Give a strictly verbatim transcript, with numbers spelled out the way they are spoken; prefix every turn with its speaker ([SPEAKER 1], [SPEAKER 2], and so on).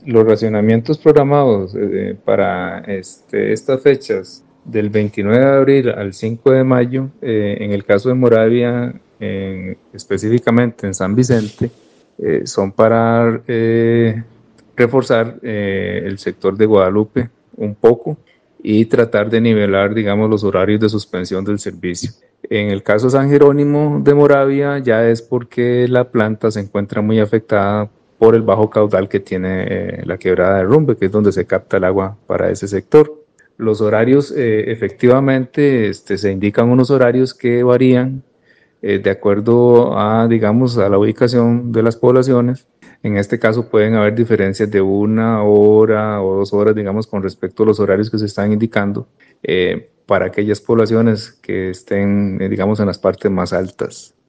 [SPEAKER 1] Los racionamientos programados eh, para este, estas fechas del veintinueve de abril al cinco de mayo, eh, en el caso de Moravia, en, específicamente en San Vicente, eh, son para eh, reforzar eh, el sector de Guadalupe un poco y tratar de nivelar, digamos, los horarios de suspensión del servicio. En el caso de San Jerónimo de Moravia, ya es porque la planta se encuentra muy afectada por el bajo caudal que tiene eh, la quebrada de Rumbe, que es donde se capta el agua para ese sector. Los horarios, eh, efectivamente, este, se indican unos horarios que varían eh, de acuerdo a, digamos, a la ubicación de las poblaciones. En este caso pueden haber diferencias de una hora o dos horas, digamos, con respecto a los horarios que se están indicando eh, para aquellas poblaciones que estén, eh, digamos, en las partes más altas.